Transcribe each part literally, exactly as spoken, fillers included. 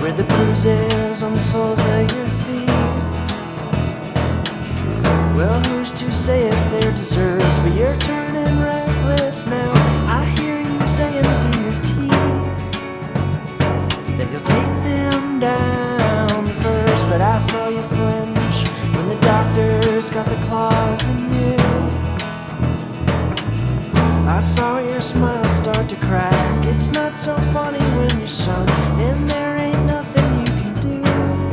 where the bruises on the soles of your feet. Well, who's to say if they're deserved? But you're turning reckless now. I hear you saying to your teeth that you'll take them down first. But I saw you flinch when the doctors got their claws in you. I saw your smile start to crack. It's not so funny when you're sunk, and there ain't nothing you can do.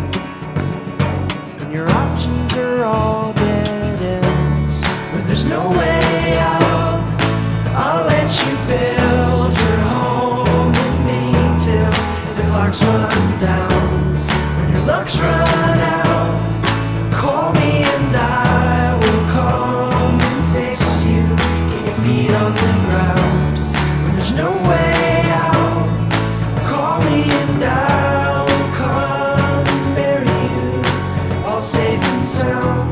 And your options are all dead ends, but there's no way out. I'll let you build your home with me till the clocks run down. When your luck's run out, call me and I will come and fix you. Get your feet on the ground. When there's no way out, call me and I will come and bury you, all safe and sound.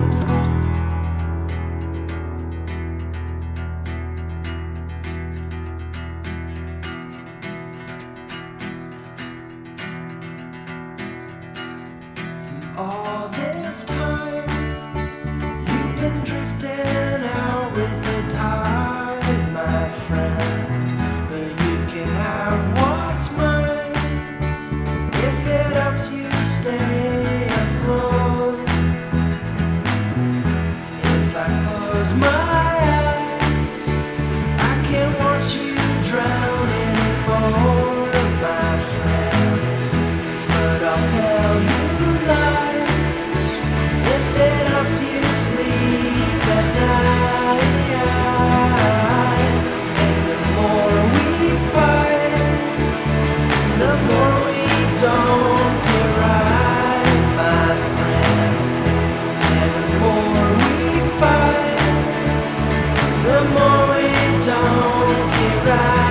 All this time, you've been drifting out with the tide, my friend. But you can have what's mine if it helps you stay afloat. If I close my eyes, I can't watch you drown anymore, my friend. But I'll tell you if it helps you sleep at night. And the more we fight, the more we don't get right, my friend. And the more we fight, the more we don't get right.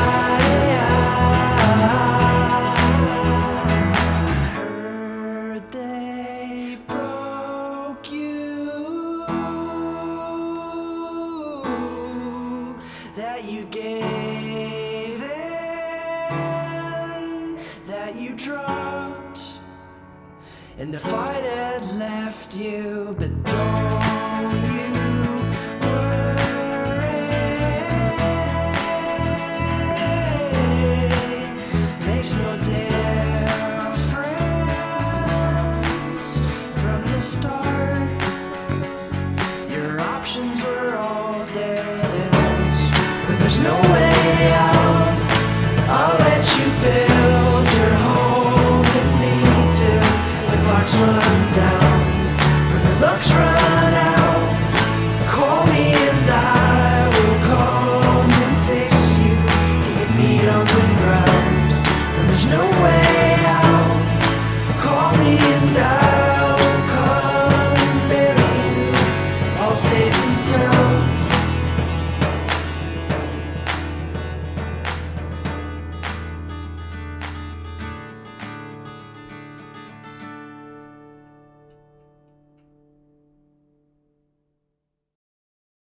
Heard they broke you, that you gave in, that you dropped, and the fight had left you, but don't